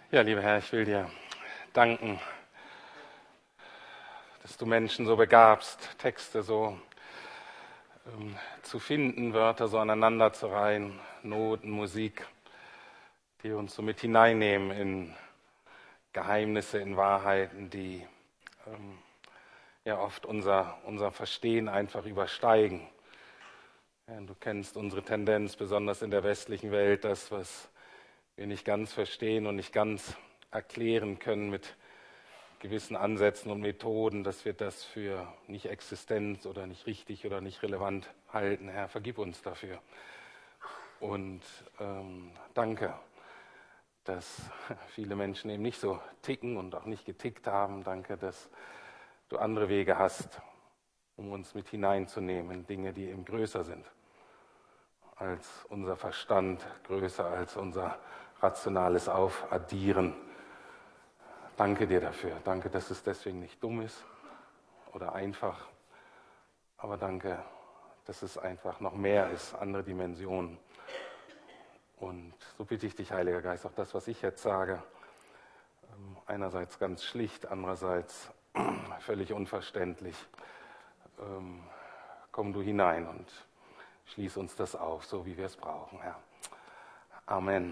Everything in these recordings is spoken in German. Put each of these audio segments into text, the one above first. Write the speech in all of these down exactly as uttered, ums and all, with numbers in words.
Ja, lieber Herr, ich will dir danken, dass du Menschen so begabst, Texte so ähm, zu finden, Wörter so aneinander zu reihen, Noten, Musik, die uns so mit hineinnehmen in Geheimnisse, in Wahrheiten, die ähm, ja oft unser, unser Verstehen einfach übersteigen. Ja, du kennst unsere Tendenz, besonders in der westlichen Welt, das, was wir nicht ganz verstehen und nicht ganz erklären können mit gewissen Ansätzen und Methoden, dass wir das für nicht existent oder nicht richtig oder nicht relevant halten. Herr, vergib uns dafür. Und ähm, danke, dass viele Menschen eben nicht so ticken und auch nicht getickt haben. Danke, dass du andere Wege hast, um uns mit hineinzunehmen in Dinge, die eben größer sind als unser Verstand, größer als unser rationales Aufaddieren. Danke dir dafür. Danke, dass es deswegen nicht dumm ist oder einfach. Aber danke, dass es einfach noch mehr ist, andere Dimensionen. Und so bitte ich dich, Heiliger Geist, auch das, was ich jetzt sage, einerseits ganz schlicht, andererseits völlig unverständlich. Komm du hinein und schließ uns das auf, so wie wir es brauchen, Herr. Amen.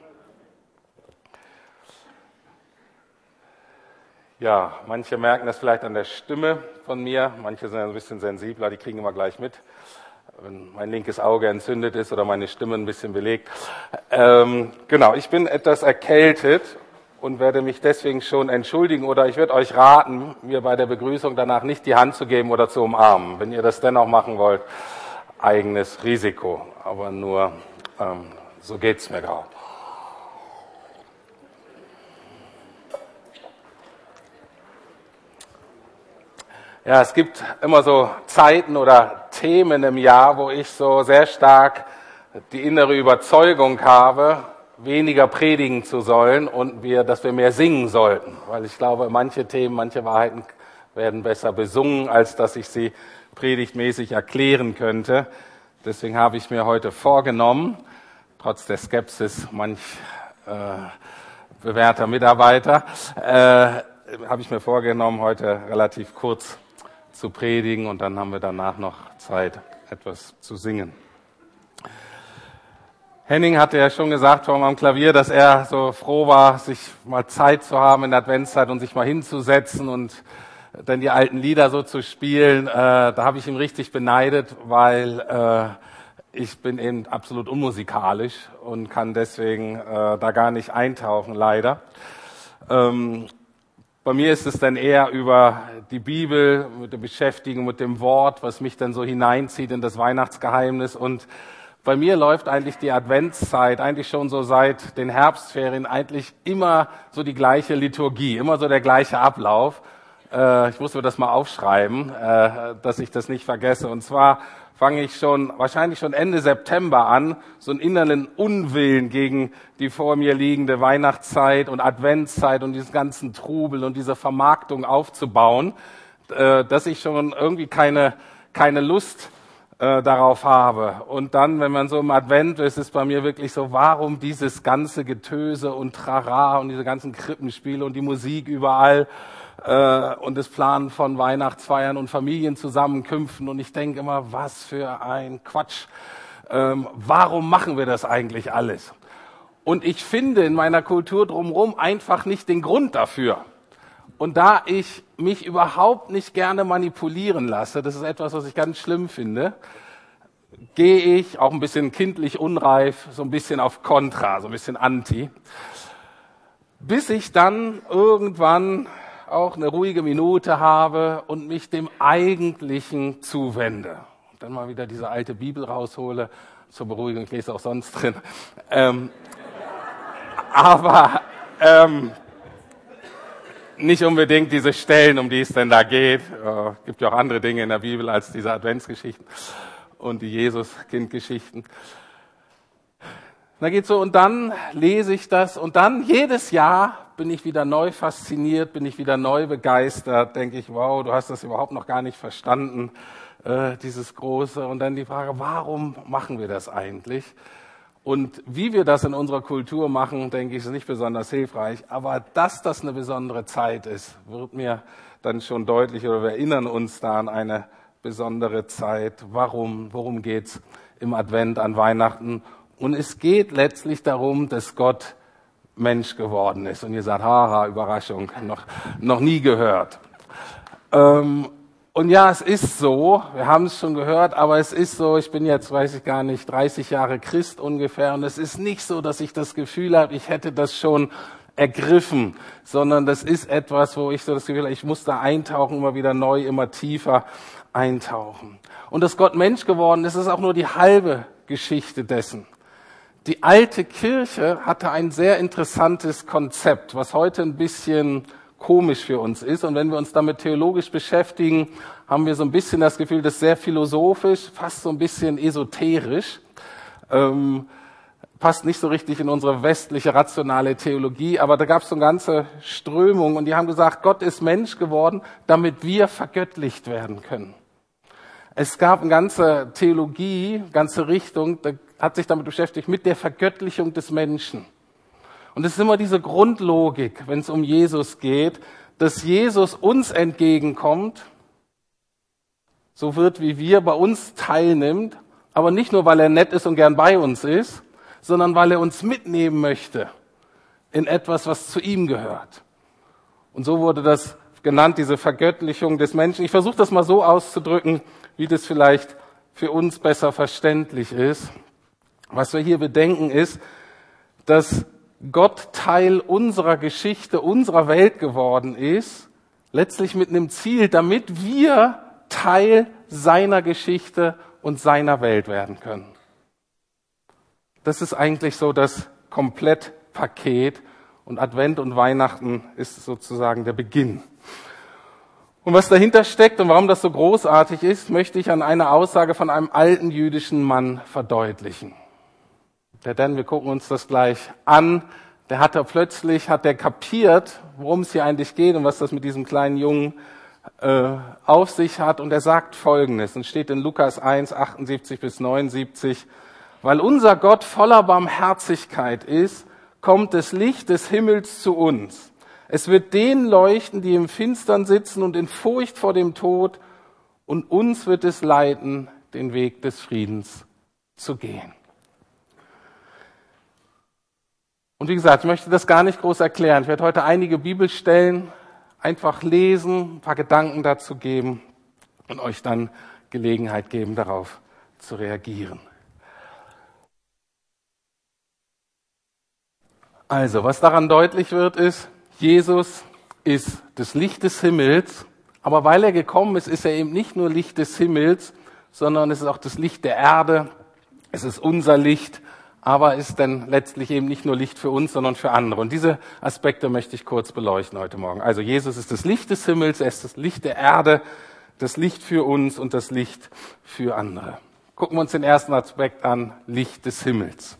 Ja, manche merken das vielleicht an der Stimme von mir, manche sind ein bisschen sensibler, die kriegen immer gleich mit, wenn mein linkes Auge entzündet ist oder meine Stimme ein bisschen belegt. Ähm, genau, ich bin etwas erkältet und werde mich deswegen schon entschuldigen oder ich würde euch raten, mir bei der Begrüßung danach nicht die Hand zu geben oder zu umarmen. Wenn ihr das dennoch machen wollt, eigenes Risiko, aber nur ähm, so geht's mir gerade. Ja, es gibt immer so Zeiten oder Themen im Jahr, wo ich so sehr stark die innere Überzeugung habe, weniger predigen zu sollen und wir, dass wir mehr singen sollten. Weil ich glaube, manche Themen, manche Wahrheiten werden besser besungen, als dass ich sie predigtmäßig erklären könnte. Deswegen habe ich mir heute vorgenommen, trotz der Skepsis manch äh, bewährter Mitarbeiter, äh, habe ich mir vorgenommen, heute relativ kurz zu predigen und dann haben wir danach noch Zeit, etwas zu singen. Henning hatte ja schon gesagt vor am Klavier, dass er so froh war, sich mal Zeit zu haben in der Adventszeit und sich mal hinzusetzen und dann die alten Lieder so zu spielen. Äh, da habe ich ihn richtig beneidet, weil äh, ich bin eben absolut unmusikalisch und kann deswegen äh, da gar nicht eintauchen, leider. Ähm, Bei mir ist es dann eher über die Bibel, mit der Beschäftigung mit dem Wort, was mich dann so hineinzieht in das Weihnachtsgeheimnis. Und bei mir läuft eigentlich die Adventszeit, eigentlich schon so seit den Herbstferien, eigentlich immer so die gleiche Liturgie, immer so der gleiche Ablauf. Äh, ich muss mir das mal aufschreiben, äh, dass ich das nicht vergesse. Und zwar fange ich schon, wahrscheinlich schon Ende September an, so einen inneren Unwillen gegen die vor mir liegende Weihnachtszeit und Adventszeit und diesen ganzen Trubel und diese Vermarktung aufzubauen, äh, dass ich schon irgendwie keine, keine Lust äh, darauf habe. Und dann, wenn man so im Advent ist, ist bei mir wirklich so, warum dieses ganze Getöse und Trara und diese ganzen Krippenspiele und die Musik überall, und das Planen von Weihnachtsfeiern und Familienzusammenkünften. Und ich denke immer, was für ein Quatsch. Ähm, warum machen wir das eigentlich alles? Und ich finde in meiner Kultur drumherum einfach nicht den Grund dafür. Und da ich mich überhaupt nicht gerne manipulieren lasse, das ist etwas, was ich ganz schlimm finde, gehe ich auch ein bisschen kindlich unreif, so ein bisschen auf Kontra, so ein bisschen Anti, bis ich dann irgendwann auch eine ruhige Minute habe und mich dem Eigentlichen zuwende. Und dann mal wieder diese alte Bibel raushole, zur Beruhigung, ich lese auch sonst drin. Ähm, aber ähm, nicht unbedingt diese Stellen, um die es denn da geht. Es äh, gibt ja auch andere Dinge in der Bibel als diese Adventsgeschichten und die Jesus-Kind-Geschichten. Da geht's so, und dann lese ich das und dann jedes Jahr bin ich wieder neu fasziniert, bin ich wieder neu begeistert, denke ich, wow, du hast das überhaupt noch gar nicht verstanden, äh, dieses Große. Und dann die Frage, warum machen wir das eigentlich? Und wie wir das in unserer Kultur machen, denke ich, ist nicht besonders hilfreich. Aber dass das eine besondere Zeit ist, wird mir dann schon deutlich, oder wir erinnern uns da an eine besondere Zeit. Warum? Worum geht's im Advent, an Weihnachten? Und es geht letztlich darum, dass Gott Mensch geworden ist. Und ihr sagt, haha, Überraschung, noch, noch nie gehört. Ähm, Und ja, es ist so, wir haben es schon gehört, aber es ist so, ich bin jetzt, weiß ich gar nicht, dreißig Jahre Christ ungefähr, und es ist nicht so, dass ich das Gefühl habe, ich hätte das schon ergriffen, sondern das ist etwas, wo ich so das Gefühl habe, ich muss da eintauchen, immer wieder neu, immer tiefer eintauchen. Und dass Gott Mensch geworden ist, ist auch nur die halbe Geschichte dessen. Die alte Kirche hatte ein sehr interessantes Konzept, was heute ein bisschen komisch für uns ist. Und wenn wir uns damit theologisch beschäftigen, haben wir so ein bisschen das Gefühl, das ist sehr philosophisch, fast so ein bisschen esoterisch, ähm, passt nicht so richtig in unsere westliche rationale Theologie, aber da gab es so eine ganze Strömung und die haben gesagt, Gott ist Mensch geworden, damit wir vergöttlicht werden können. Es gab eine ganze Theologie, eine ganze Richtung, da hat sich damit beschäftigt, mit der Vergöttlichung des Menschen. Und es ist immer diese Grundlogik, wenn es um Jesus geht, dass Jesus uns entgegenkommt, so wird, wie wir, bei uns teilnimmt, aber nicht nur, weil er nett ist und gern bei uns ist, sondern weil er uns mitnehmen möchte in etwas, was zu ihm gehört. Und so wurde das genannt, diese Vergöttlichung des Menschen. Ich versuche das mal so auszudrücken, wie das vielleicht für uns besser verständlich ist. Was wir hier bedenken ist, dass Gott Teil unserer Geschichte, unserer Welt geworden ist, letztlich mit einem Ziel, damit wir Teil seiner Geschichte und seiner Welt werden können. Das ist eigentlich so das Komplettpaket und Advent und Weihnachten ist sozusagen der Beginn. Und was dahinter steckt und warum das so großartig ist, möchte ich an einer Aussage von einem alten jüdischen Mann verdeutlichen. Der Dan, wir gucken uns das gleich an. Der hat da plötzlich, hat der kapiert, worum es hier eigentlich geht und was das mit diesem kleinen Jungen äh, auf sich hat. Und er sagt Folgendes, und steht in Lukas eins, achtundsiebzig bis neunundsiebzig. Weil unser Gott voller Barmherzigkeit ist, kommt das Licht des Himmels zu uns. Es wird denen leuchten, die im Finstern sitzen und in Furcht vor dem Tod, und uns wird es leiten, den Weg des Friedens zu gehen. Und wie gesagt, ich möchte das gar nicht groß erklären. Ich werde heute einige Bibelstellen einfach lesen, ein paar Gedanken dazu geben und euch dann Gelegenheit geben, darauf zu reagieren. Also, was daran deutlich wird, ist, Jesus ist das Licht des Himmels, aber weil er gekommen ist, ist er eben nicht nur Licht des Himmels, sondern es ist auch das Licht der Erde, es ist unser Licht, aber ist dann letztlich eben nicht nur Licht für uns, sondern für andere. Und diese Aspekte möchte ich kurz beleuchten heute Morgen. Also Jesus ist das Licht des Himmels, er ist das Licht der Erde, das Licht für uns und das Licht für andere. Gucken wir uns den ersten Aspekt an, Licht des Himmels.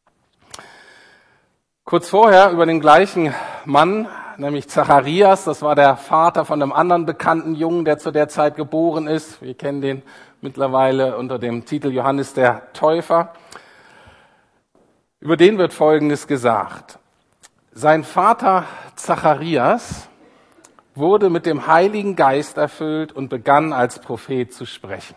Kurz vorher über den gleichen Mann, nämlich Zacharias, das war der Vater von einem anderen bekannten Jungen, der zu der Zeit geboren ist. Wir kennen den mittlerweile unter dem Titel Johannes der Täufer. Über den wird Folgendes gesagt. Sein Vater Zacharias wurde mit dem Heiligen Geist erfüllt und begann als Prophet zu sprechen.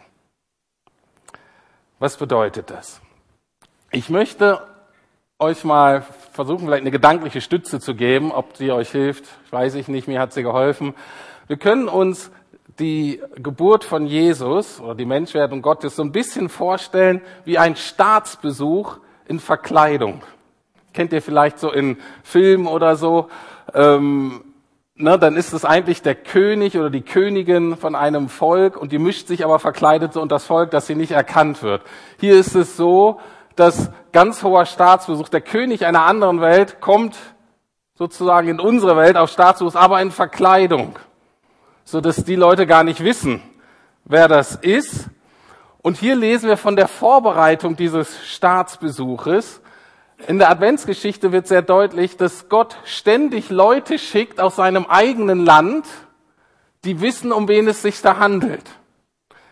Was bedeutet das? Ich möchte euch mal versuchen, vielleicht eine gedankliche Stütze zu geben. Ob sie euch hilft, weiß ich nicht, mir hat sie geholfen. Wir können uns die Geburt von Jesus oder die Menschwerdung Gottes so ein bisschen vorstellen wie ein Staatsbesuch in Verkleidung. Kennt ihr vielleicht so in Filmen oder so, ähm, ne, dann ist es eigentlich der König oder die Königin von einem Volk und die mischt sich aber verkleidet so unter das Volk, dass sie nicht erkannt wird. Hier ist es so, dass ganz hoher Staatsbesuch, der König einer anderen Welt kommt sozusagen in unsere Welt auf Staatsbesuch, aber in Verkleidung, so dass die Leute gar nicht wissen, wer das ist. Und hier lesen wir von der Vorbereitung dieses Staatsbesuches. In der Adventsgeschichte wird sehr deutlich, dass Gott ständig Leute schickt aus seinem eigenen Land, die wissen, um wen es sich da handelt.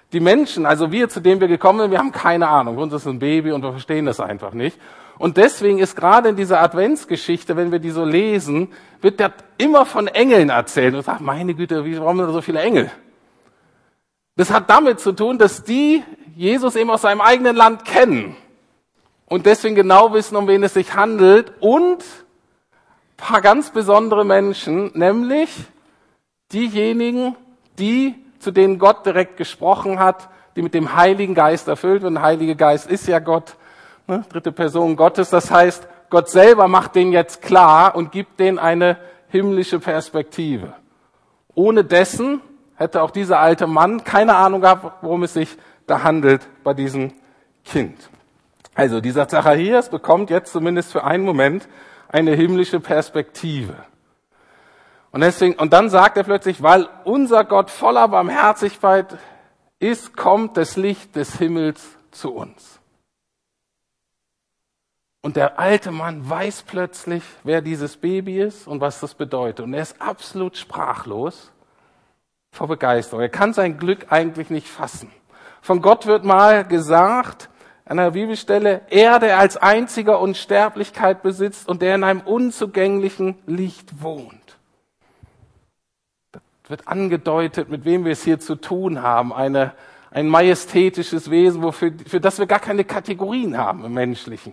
Die Menschen, also wir, zu denen wir gekommen sind, wir haben keine Ahnung. Uns ist ein Baby und wir verstehen das einfach nicht. Und deswegen ist gerade in dieser Adventsgeschichte, wenn wir die so lesen, wird da immer von Engeln erzählt. Und sagt, meine Güte, warum sind da so viele Engel? Das hat damit zu tun, dass die Jesus eben aus seinem eigenen Land kennen. Und deswegen genau wissen, um wen es sich handelt. Und ein paar ganz besondere Menschen, nämlich diejenigen, die, zu denen Gott direkt gesprochen hat, die mit dem Heiligen Geist erfüllt werden. Der Heilige Geist ist ja Gott, ne, dritte Person Gottes. Das heißt, Gott selber macht denen jetzt klar und gibt denen eine himmlische Perspektive. Ohne dessen hätte auch dieser alte Mann keine Ahnung gehabt, worum es sich da handelt bei diesem Kind. Also dieser Zacharias bekommt jetzt zumindest für einen Moment eine himmlische Perspektive. Und deswegen, und dann sagt er plötzlich, weil unser Gott voller Barmherzigkeit ist, kommt das Licht des Himmels zu uns. Und der alte Mann weiß plötzlich, wer dieses Baby ist und was das bedeutet. Und er ist absolut sprachlos vor Begeisterung. Er kann sein Glück eigentlich nicht fassen. Von Gott wird mal gesagt, an einer Bibelstelle, er, der als einziger Unsterblichkeit besitzt und der in einem unzugänglichen Licht wohnt. Das wird angedeutet, mit wem wir es hier zu tun haben. Eine, ein majestätisches Wesen, wofür, für das wir gar keine Kategorien haben im Menschlichen.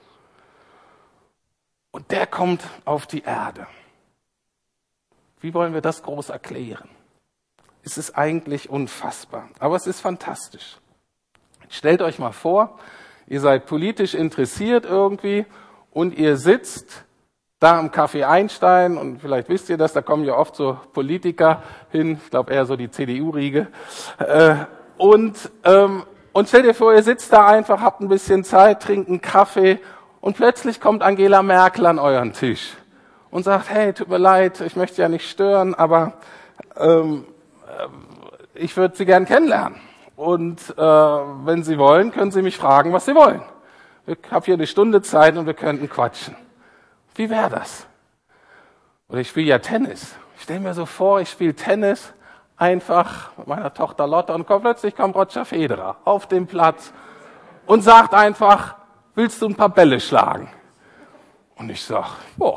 Und der kommt auf die Erde. Wie wollen wir das groß erklären? Es ist eigentlich unfassbar, aber es ist fantastisch. Stellt euch mal vor, ihr seid politisch interessiert irgendwie und ihr sitzt da am Café Einstein und vielleicht wisst ihr das, da kommen ja oft so Politiker hin, ich glaube eher so die C D U-Riege. Äh, und, ähm, und stellt ihr vor, ihr sitzt da einfach, habt ein bisschen Zeit, trinkt einen Kaffee und plötzlich kommt Angela Merkel an euren Tisch und sagt, hey, tut mir leid, ich möchte ja nicht stören, aber ähm, ich würde Sie gern kennenlernen. Und äh, wenn Sie wollen, können Sie mich fragen, was Sie wollen. Ich habe hier eine Stunde Zeit und wir könnten quatschen. Wie wäre das? Oder ich spiele ja Tennis. Ich stelle mir so vor, ich spiele Tennis einfach mit meiner Tochter Lotte und komm, plötzlich kommt Roger Federer auf den Platz und sagt einfach, willst du ein paar Bälle schlagen? Und ich sag, boah.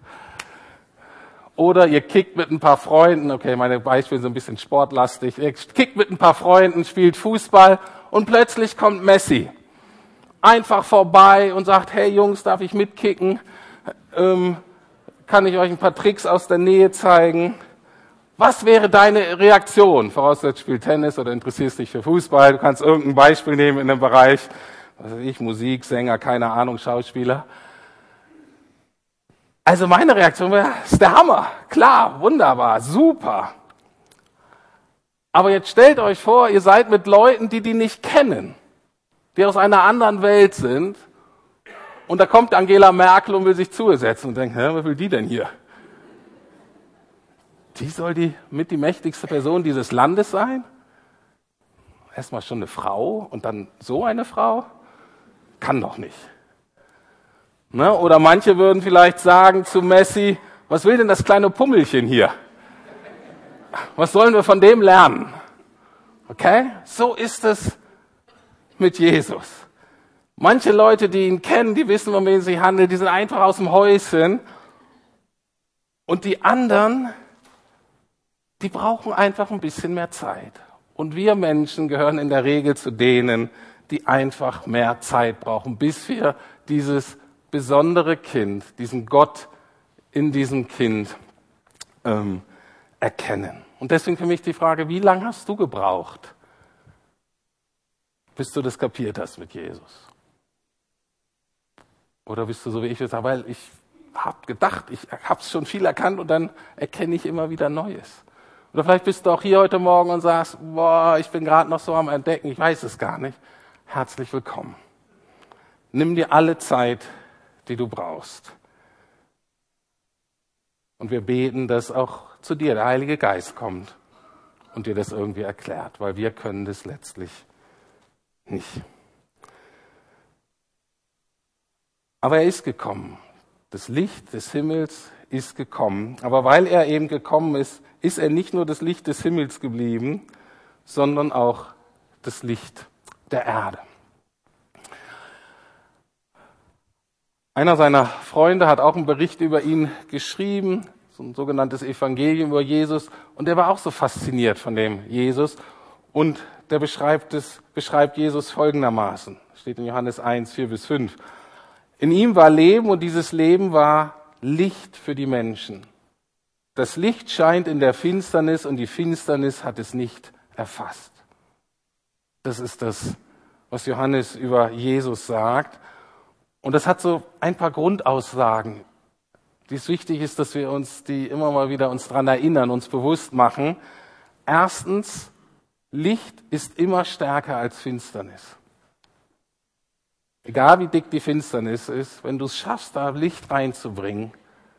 Oder ihr kickt mit ein paar Freunden, okay, meine Beispiele sind ein bisschen sportlastig, ihr kickt mit ein paar Freunden, spielt Fußball und plötzlich kommt Messi einfach vorbei und sagt, hey Jungs, darf ich mitkicken? Ähm, kann ich euch ein paar Tricks aus der Nähe zeigen? Was wäre deine Reaktion? Vorausgesetzt, spielst Tennis oder interessierst dich für Fußball, du kannst irgendein Beispiel nehmen in einem Bereich, was weiß ich, Musik, Sänger, keine Ahnung, Schauspieler. Also meine Reaktion wäre, das ist der Hammer, klar, wunderbar, super. Aber jetzt stellt euch vor, ihr seid mit Leuten, die die nicht kennen, die aus einer anderen Welt sind. Und da kommt Angela Merkel und will sich zu ihr setzen und denkt, hä, was will die denn hier? Die soll die mit die mächtigste Person dieses Landes sein? Erstmal schon eine Frau und dann so eine Frau? Kann doch nicht. Ne? Oder manche würden vielleicht sagen zu Messi, was will denn das kleine Pummelchen hier? Was sollen wir von dem lernen? Okay? So ist es mit Jesus. Manche Leute, die ihn kennen, die wissen, um wen es sich handelt, die sind einfach aus dem Häuschen. Und die anderen, die brauchen einfach ein bisschen mehr Zeit. Und wir Menschen gehören in der Regel zu denen, die einfach mehr Zeit brauchen, bis wir dieses besondere Kind, diesen Gott in diesem Kind ähm, erkennen. Und deswegen für mich die Frage, wie lange hast du gebraucht, bis du das kapiert hast mit Jesus? Oder bist du so wie ich, weil ich habe gedacht, ich habe schon viel erkannt und dann erkenne ich immer wieder Neues. Oder vielleicht bist du auch hier heute Morgen und sagst, boah, ich bin gerade noch so am Entdecken, ich weiß es gar nicht. Herzlich willkommen. Nimm dir alle Zeit, die du brauchst. Und wir beten, dass auch zu dir der Heilige Geist kommt und dir das irgendwie erklärt, weil wir können das letztlich nicht. Aber er ist gekommen. Das Licht des Himmels ist gekommen. Aber weil er eben gekommen ist, ist er nicht nur das Licht des Himmels geblieben, sondern auch das Licht der Erde. Einer seiner Freunde hat auch einen Bericht über ihn geschrieben, so ein sogenanntes Evangelium über Jesus, und der war auch so fasziniert von dem Jesus, und der beschreibt es, beschreibt Jesus folgendermaßen, steht in Johannes eins, vier bis fünf. In ihm war Leben, und dieses Leben war Licht für die Menschen. Das Licht scheint in der Finsternis, und die Finsternis hat es nicht erfasst. Das ist das, was Johannes über Jesus sagt. Und das hat so ein paar Grundaussagen, die es wichtig ist, dass wir uns die immer mal wieder uns dran erinnern, uns bewusst machen. Erstens, Licht ist immer stärker als Finsternis. Egal wie dick die Finsternis ist, wenn du es schaffst, da Licht reinzubringen,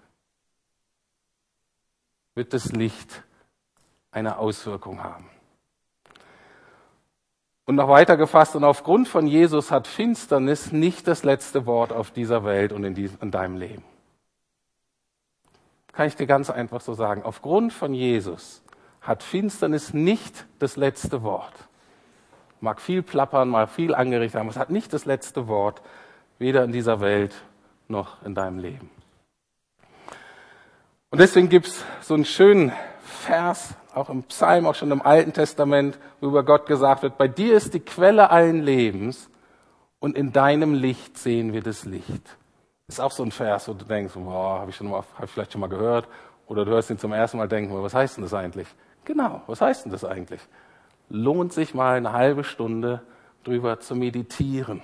wird das Licht eine Auswirkung haben. Und noch weiter gefasst, und aufgrund von Jesus hat Finsternis nicht das letzte Wort auf dieser Welt und in, diesem, in deinem Leben. Kann ich dir ganz einfach so sagen. Aufgrund von Jesus hat Finsternis nicht das letzte Wort. Mag viel plappern, mag viel angerichtet haben, es hat nicht das letzte Wort, weder in dieser Welt noch in deinem Leben. Und deswegen gibt es so einen schönen Vers, auch im Psalm, auch schon im Alten Testament, wo über Gott gesagt wird, bei dir ist die Quelle allen Lebens und in deinem Licht sehen wir das Licht. Das ist auch so ein Vers, wo du denkst, boah, habe ich, schon mal, hab ich vielleicht schon mal gehört, oder du hörst ihn zum ersten Mal denken, was heißt denn das eigentlich? Genau, was heißt denn das eigentlich? Lohnt sich mal eine halbe Stunde drüber zu meditieren.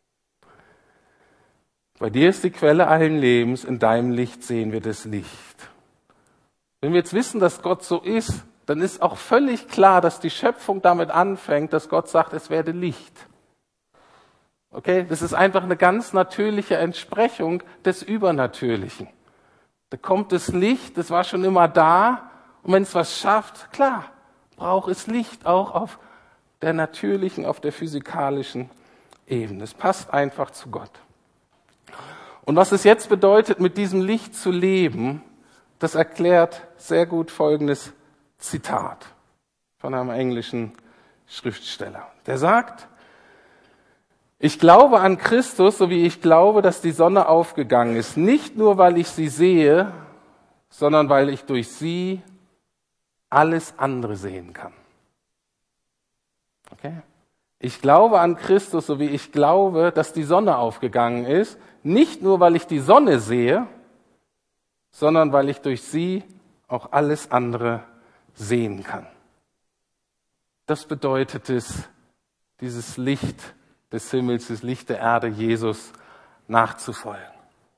Bei dir ist die Quelle allen Lebens, in deinem Licht sehen wir das Licht. Wenn wir jetzt wissen, dass Gott so ist, dann ist auch völlig klar, dass die Schöpfung damit anfängt, dass Gott sagt, es werde Licht. Okay, das ist einfach eine ganz natürliche Entsprechung des Übernatürlichen. Da kommt das Licht, das war schon immer da, und wenn es was schafft, klar, braucht es Licht auch auf der natürlichen, auf der physikalischen Ebene. Es passt einfach zu Gott. Und was es jetzt bedeutet, mit diesem Licht zu leben, das erklärt sehr gut folgendes Zitat von einem englischen Schriftsteller. Der sagt, ich glaube an Christus, so wie ich glaube, dass die Sonne aufgegangen ist, nicht nur, weil ich sie sehe, sondern weil ich durch sie alles andere sehen kann. Okay? Ich glaube an Christus, so wie ich glaube, dass die Sonne aufgegangen ist, nicht nur, weil ich die Sonne sehe, sondern weil ich durch sie auch alles andere sehen kann. Das bedeutet es, dieses Licht des Himmels, das Licht der Erde, Jesus nachzufolgen.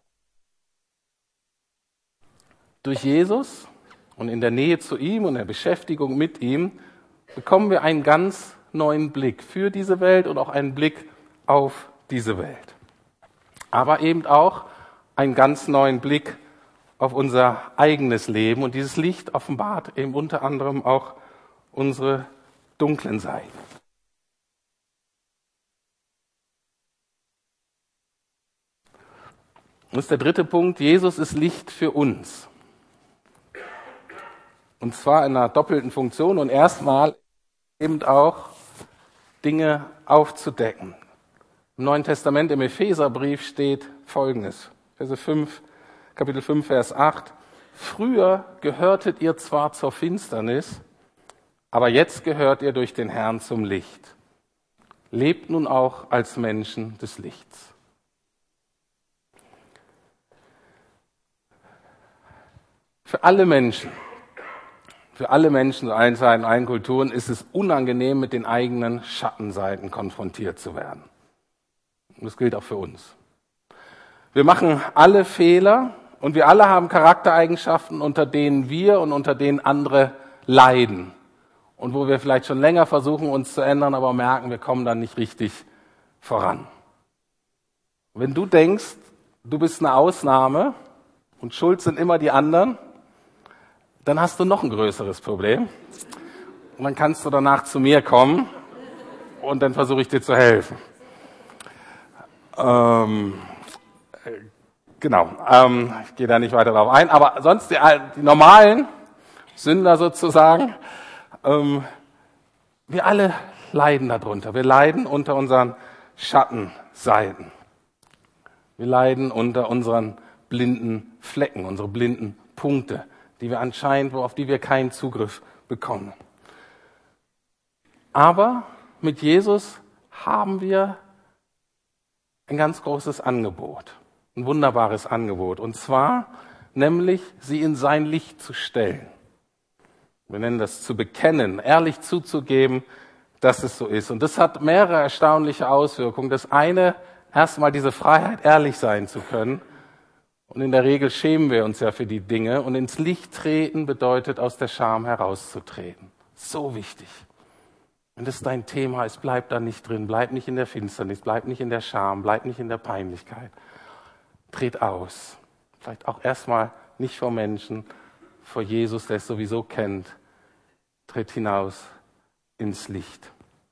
Durch Jesus und in der Nähe zu ihm und der Beschäftigung mit ihm bekommen wir einen ganz neuen Blick für diese Welt und auch einen Blick auf diese Welt. Aber eben auch einen ganz neuen Blick auf unser eigenes Leben. Und dieses Licht offenbart eben unter anderem auch unsere dunklen Seiten. Das ist der dritte Punkt. Jesus ist Licht für uns. Und zwar in einer doppelten Funktion und erstmal eben auch Dinge aufzudecken. Im Neuen Testament, im Epheserbrief steht Folgendes. Verse fünf, Kapitel fünf, Vers acht. Früher gehörtet ihr zwar zur Finsternis, aber jetzt gehört ihr durch den Herrn zum Licht. Lebt nun auch als Menschen des Lichts. Für alle Menschen, für alle Menschen zu allen Zeiten, allen Kulturen ist es unangenehm, mit den eigenen Schattenseiten konfrontiert zu werden. Und das gilt auch für uns. Wir machen alle Fehler und wir alle haben Charaktereigenschaften, unter denen wir und unter denen andere leiden. Und wo wir vielleicht schon länger versuchen, uns zu ändern, aber merken, wir kommen dann nicht richtig voran. Wenn du denkst, du bist eine Ausnahme und schuld sind immer die anderen, dann hast du noch ein größeres Problem. Und dann kannst du danach zu mir kommen und dann versuche ich dir zu helfen. Ähm, genau, ähm, ich gehe da nicht weiter drauf ein, aber sonst die, die normalen Sünder sozusagen, ähm, wir alle leiden darunter. Wir leiden unter unseren Schattenseiten. Wir leiden unter unseren blinden Flecken, unsere blinden Punkte, die wir anscheinend, auf die wir keinen Zugriff bekommen. Aber mit Jesus haben wir ein ganz großes Angebot, ein wunderbares Angebot. Und zwar nämlich, sie in sein Licht zu stellen. Wir nennen das zu bekennen, ehrlich zuzugeben, dass es so ist. Und das hat mehrere erstaunliche Auswirkungen. Das eine, erstmal diese Freiheit, ehrlich sein zu können. Und in der Regel schämen wir uns ja für die Dinge. Und ins Licht treten bedeutet, aus der Scham herauszutreten. So wichtig. Wenn das dein Thema ist, bleib da nicht drin. Bleib nicht in der Finsternis, bleib nicht in der Scham, bleib nicht in der Peinlichkeit. Tritt aus. Vielleicht auch erstmal nicht vor Menschen, vor Jesus, der es sowieso kennt. Tritt hinaus ins Licht.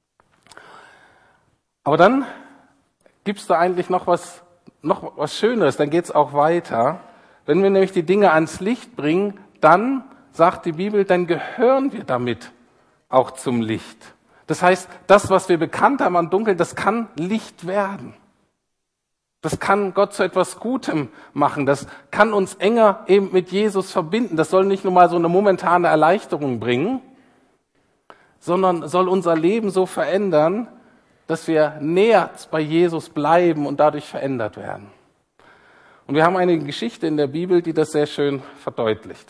Aber dann gibt es da eigentlich noch was, noch was Schöneres, dann geht es auch weiter. Wenn wir nämlich die Dinge ans Licht bringen, dann, sagt die Bibel, dann gehören wir damit auch zum Licht. Das heißt, das, was wir bekannt haben an Dunkeln, das kann Licht werden. Das kann Gott zu etwas Gutem machen. Das kann uns enger eben mit Jesus verbinden. Das soll nicht nur mal so eine momentane Erleichterung bringen, sondern soll unser Leben so verändern, dass wir näher bei Jesus bleiben und dadurch verändert werden. Und wir haben eine Geschichte in der Bibel, die das sehr schön verdeutlicht.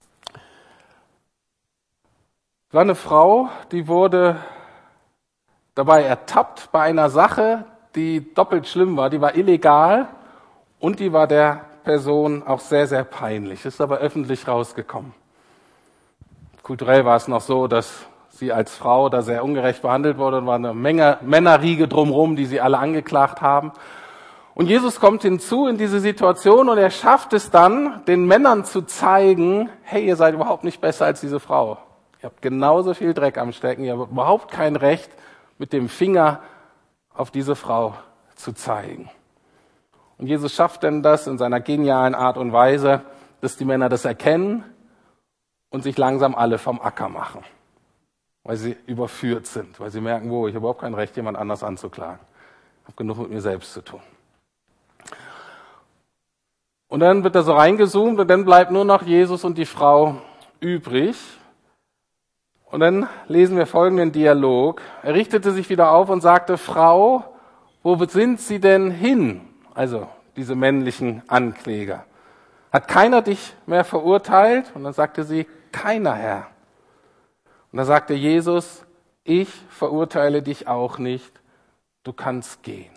Es war eine Frau, die wurde dabei ertappt bei einer Sache, die doppelt schlimm war. Die war illegal und die war der Person auch sehr, sehr peinlich. Ist aber öffentlich rausgekommen. Kulturell war es noch so, dass sie als Frau da sehr ungerecht behandelt wurde und war eine Menge Männerriege drumherum, die sie alle angeklagt haben. Und Jesus kommt hinzu in diese Situation und er schafft es dann, den Männern zu zeigen, hey, ihr seid überhaupt nicht besser als diese Frau. Ihr habt genauso viel Dreck am Stecken, ihr habt überhaupt kein Recht, mit dem Finger auf diese Frau zu zeigen. Und Jesus schafft denn das in seiner genialen Art und Weise, dass die Männer das erkennen und sich langsam alle vom Acker machen, weil sie überführt sind, weil sie merken, wo, ich habe überhaupt kein Recht, jemand anders anzuklagen. Ich habe genug mit mir selbst zu tun. Und dann wird da so reingezoomt und dann bleibt nur noch Jesus und die Frau übrig. Und dann lesen wir folgenden Dialog. Er richtete sich wieder auf und sagte, Frau, wo sind Sie denn hin? Also diese männlichen Ankläger. Hat keiner dich mehr verurteilt? Und dann sagte sie, keiner, Herr. Und dann sagte Jesus, ich verurteile dich auch nicht, du kannst gehen.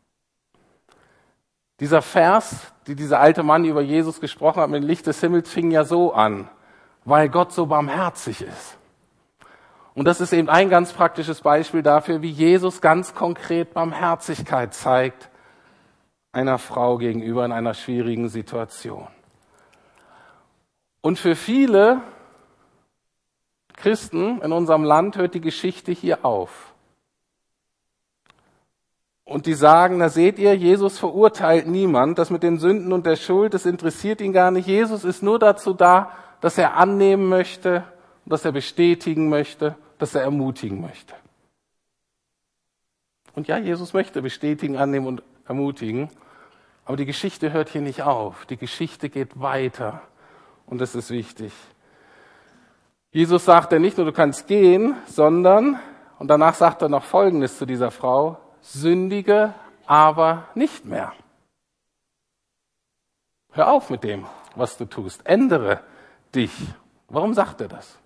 Dieser Vers, die dieser alte Mann über Jesus gesprochen hat mit dem Licht des Himmels, fing ja so an, weil Gott so barmherzig ist. Und das ist eben ein ganz praktisches Beispiel dafür, wie Jesus ganz konkret Barmherzigkeit zeigt einer Frau gegenüber in einer schwierigen Situation. Und für viele Christen in unserem Land hört die Geschichte hier auf. Und die sagen, da seht ihr, Jesus verurteilt niemand, das mit den Sünden und der Schuld, das interessiert ihn gar nicht. Jesus ist nur dazu da, dass er annehmen möchte, dass er bestätigen möchte, dass er ermutigen möchte. Und ja, Jesus möchte bestätigen, annehmen und ermutigen, aber die Geschichte hört hier nicht auf. Die Geschichte geht weiter und das ist wichtig. Jesus sagt ja nicht nur, du kannst gehen, sondern, und danach sagt er noch Folgendes zu dieser Frau, sündige aber nicht mehr. Hör auf mit dem, was du tust. Ändere dich. Warum sagt er das?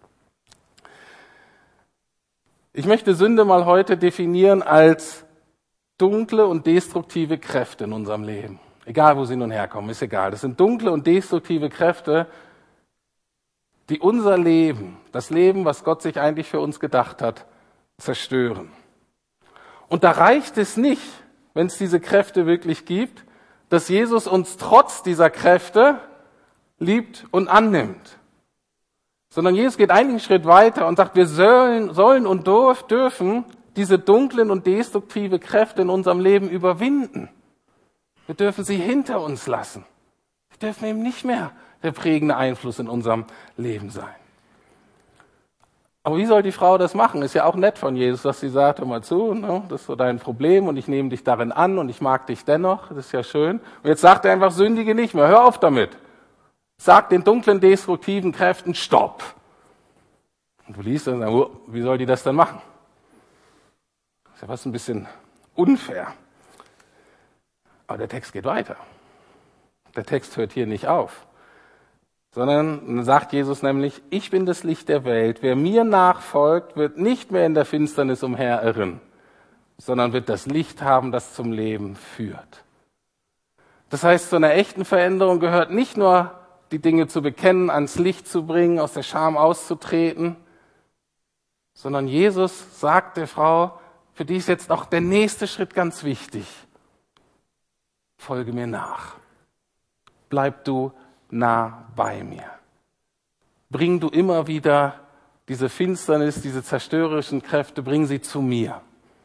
Ich möchte Sünde mal heute definieren als dunkle und destruktive Kräfte in unserem Leben. Egal, wo sie nun herkommen, ist egal. Das sind dunkle und destruktive Kräfte, die unser Leben, das Leben, was Gott sich eigentlich für uns gedacht hat, zerstören. Und da reicht es nicht, wenn es diese Kräfte wirklich gibt, dass Jesus uns trotz dieser Kräfte liebt und annimmt. Sondern Jesus geht einen Schritt weiter und sagt, wir sollen, sollen und dürfen diese dunklen und destruktive Kräfte in unserem Leben überwinden. Wir dürfen sie hinter uns lassen. Wir dürfen eben nicht mehr der prägende Einfluss in unserem Leben sein. Aber wie soll die Frau das machen? Ist ja auch nett von Jesus, dass sie sagt, hör mal zu, ne? Das ist so dein Problem und ich nehme dich darin an und ich mag dich dennoch, das ist ja schön. Und jetzt sagt er einfach, sündige nicht mehr, hör auf damit. Sag den dunklen, destruktiven Kräften, stopp. Und du liest dann, oh, wie soll die das denn machen? Das ist ja fast ein bisschen unfair. Aber der Text geht weiter. Der Text hört hier nicht auf. Sondern dann sagt Jesus nämlich, ich bin das Licht der Welt. Wer mir nachfolgt, wird nicht mehr in der Finsternis umherirren, sondern wird das Licht haben, das zum Leben führt. Das heißt, zu einer echten Veränderung gehört nicht nur, die Dinge zu bekennen, ans Licht zu bringen, aus der Scham auszutreten, sondern Jesus sagt der Frau, für die ist jetzt auch der nächste Schritt ganz wichtig. Folge mir nach. Bleib du nah bei mir. Bring du immer wieder diese Finsternis, diese zerstörerischen Kräfte, bring sie zu mir.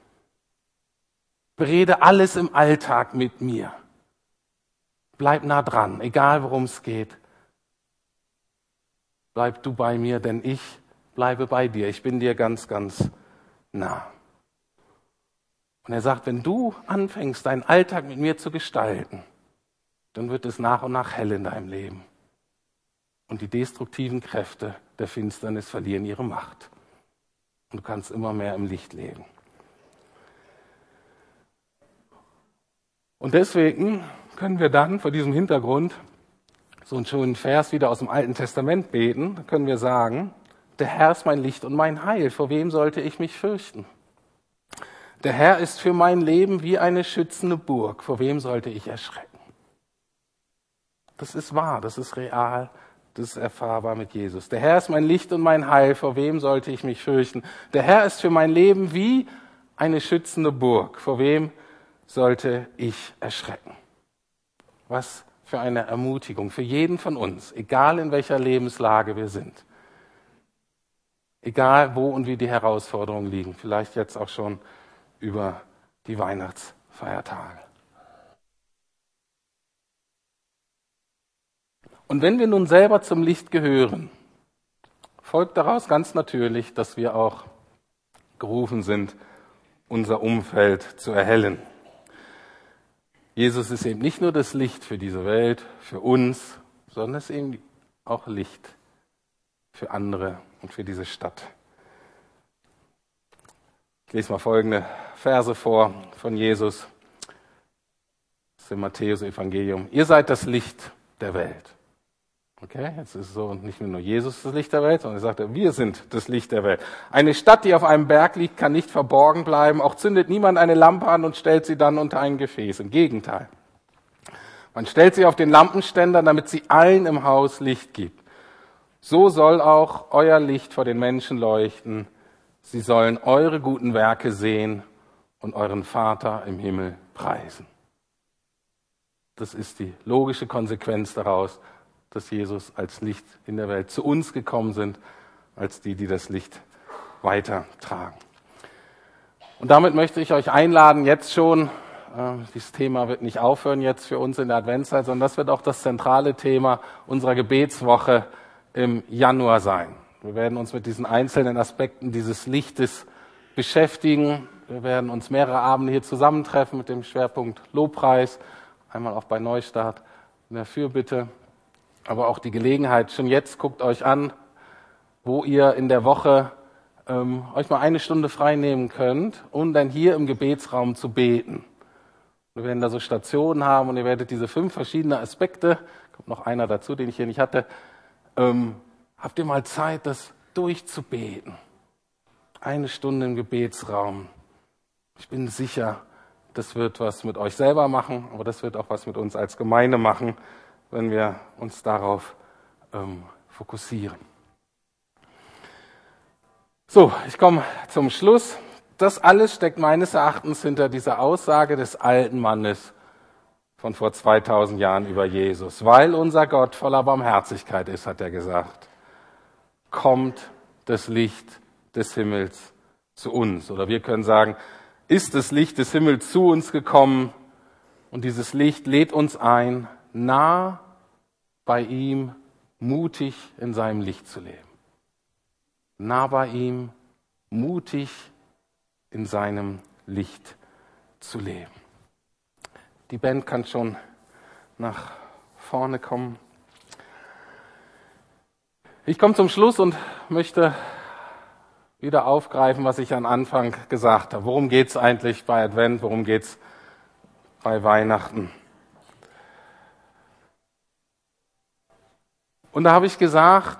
Berede alles im Alltag mit mir. Bleib nah dran, egal worum es geht. Bleib du bei mir, denn ich bleibe bei dir. Ich bin dir ganz, ganz nah. Und er sagt, wenn du anfängst, deinen Alltag mit mir zu gestalten, dann wird es nach und nach hell in deinem Leben. Und die destruktiven Kräfte der Finsternis verlieren ihre Macht. Und du kannst immer mehr im Licht leben. Und deswegen können wir dann vor diesem Hintergrund so einen schönen Vers wieder aus dem Alten Testament beten. Da können wir sagen, der Herr ist mein Licht und mein Heil. Vor wem sollte ich mich fürchten? Der Herr ist für mein Leben wie eine schützende Burg. Vor wem sollte ich erschrecken? Das ist wahr, das ist real, das ist erfahrbar mit Jesus. Der Herr ist mein Licht und mein Heil. Vor wem sollte ich mich fürchten? Der Herr ist für mein Leben wie eine schützende Burg. Vor wem sollte ich erschrecken? Was für eine Ermutigung für jeden von uns, egal in welcher Lebenslage wir sind. Egal wo und wie die Herausforderungen liegen, vielleicht jetzt auch schon über die Weihnachtsfeiertage. Und wenn wir nun selber zum Licht gehören, folgt daraus ganz natürlich, dass wir auch gerufen sind, unser Umfeld zu erhellen. Jesus ist eben nicht nur das Licht für diese Welt, für uns, sondern ist eben auch Licht für andere und für diese Stadt. Ich lese mal folgende Verse vor von Jesus. Das ist im Matthäus-Evangelium. Ihr seid das Licht der Welt. Okay, jetzt ist es so, nicht nur Jesus das Licht der Welt, sondern er sagt, wir sind das Licht der Welt. Eine Stadt, die auf einem Berg liegt, kann nicht verborgen bleiben. Auch zündet niemand eine Lampe an und stellt sie dann unter ein Gefäß. Im Gegenteil. Man stellt sie auf den Lampenständer, damit sie allen im Haus Licht gibt. So soll auch euer Licht vor den Menschen leuchten. Sie sollen eure guten Werke sehen und euren Vater im Himmel preisen. Das ist die logische Konsequenz daraus, dass Jesus als Licht in der Welt zu uns gekommen sind, als die, die das Licht weitertragen. Und damit möchte ich euch einladen, jetzt schon, äh, dieses Thema wird nicht aufhören jetzt für uns in der Adventszeit, sondern das wird auch das zentrale Thema unserer Gebetswoche im Januar sein. Wir werden uns mit diesen einzelnen Aspekten dieses Lichtes beschäftigen. Wir werden uns mehrere Abende hier zusammentreffen mit dem Schwerpunkt Lobpreis, einmal auch bei Neustart in der Fürbitte. Aber auch die Gelegenheit, schon jetzt guckt euch an, wo ihr in der Woche ähm, euch mal eine Stunde frei nehmen könnt, um dann hier im Gebetsraum zu beten. Wir werden da so Stationen haben und ihr werdet diese fünf verschiedene Aspekte, kommt noch einer dazu, den ich hier nicht hatte, ähm, habt ihr mal Zeit, das durchzubeten. Eine Stunde im Gebetsraum. Ich bin sicher, das wird was mit euch selber machen, aber das wird auch was mit uns als Gemeinde machen, wenn wir uns darauf ähm, fokussieren. So, ich komme zum Schluss. Das alles steckt meines Erachtens hinter dieser Aussage des alten Mannes von vor zweitausend Jahren über Jesus. Weil unser Gott voller Barmherzigkeit ist, hat er gesagt, kommt das Licht des Himmels zu uns. Oder wir können sagen, ist das Licht des Himmels zu uns gekommen und dieses Licht lädt uns ein, nah bei ihm, mutig in seinem Licht zu leben. nah bei ihm, mutig in seinem Licht zu leben. Die Band kann schon nach vorne kommen. Ich komme zum Schluss und möchte wieder aufgreifen, was ich am Anfang gesagt habe. Worum geht es eigentlich bei Advent? Worum geht es bei Weihnachten? Und da habe ich gesagt,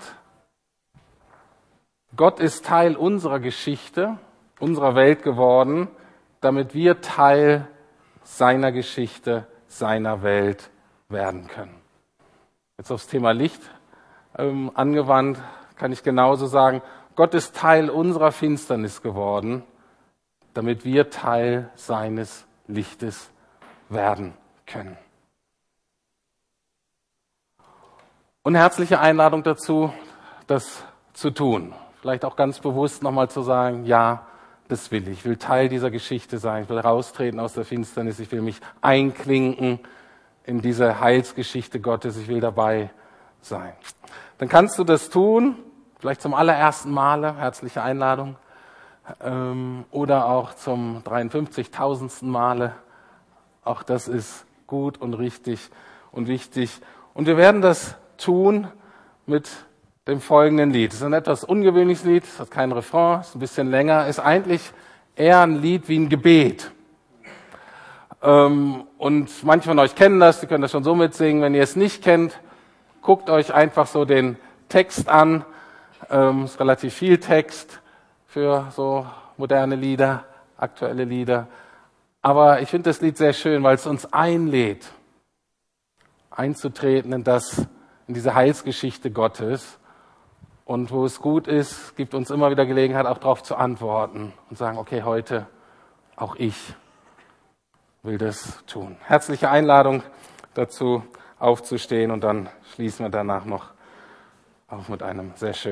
Gott ist Teil unserer Geschichte, unserer Welt geworden, damit wir Teil seiner Geschichte, seiner Welt werden können. Jetzt aufs Thema Licht ähm, angewandt, kann ich genauso sagen, Gott ist Teil unserer Finsternis geworden, damit wir Teil seines Lichtes werden können. Und eine herzliche Einladung dazu, das zu tun. Vielleicht auch ganz bewusst nochmal zu sagen, ja, das will ich. Ich will Teil dieser Geschichte sein. Ich will raustreten aus der Finsternis. Ich will mich einklinken in diese Heilsgeschichte Gottes. Ich will dabei sein. Dann kannst du das tun, vielleicht zum allerersten Male, herzliche Einladung, ähm, oder auch zum dreiundfünfzigtausendsten Male. Auch das ist gut und richtig und wichtig. Und wir werden das tun mit dem folgenden Lied. Es ist ein etwas ungewöhnliches Lied, es hat kein Refrain, ist ein bisschen länger, ist eigentlich eher ein Lied wie ein Gebet. Ähm, und manche von euch kennen das, die können das schon so mitsingen. Wenn ihr es nicht kennt, guckt euch einfach so den Text an. Ähm, ist relativ viel Text für so moderne Lieder, aktuelle Lieder. Aber ich finde das Lied sehr schön, weil es uns einlädt, einzutreten in das, in diese Heilsgeschichte Gottes. Und wo es gut ist, gibt uns immer wieder Gelegenheit, auch darauf zu antworten und sagen, okay, heute auch ich will das tun. Herzliche Einladung dazu, aufzustehen, und dann schließen wir danach noch auf mit einem sehr schönen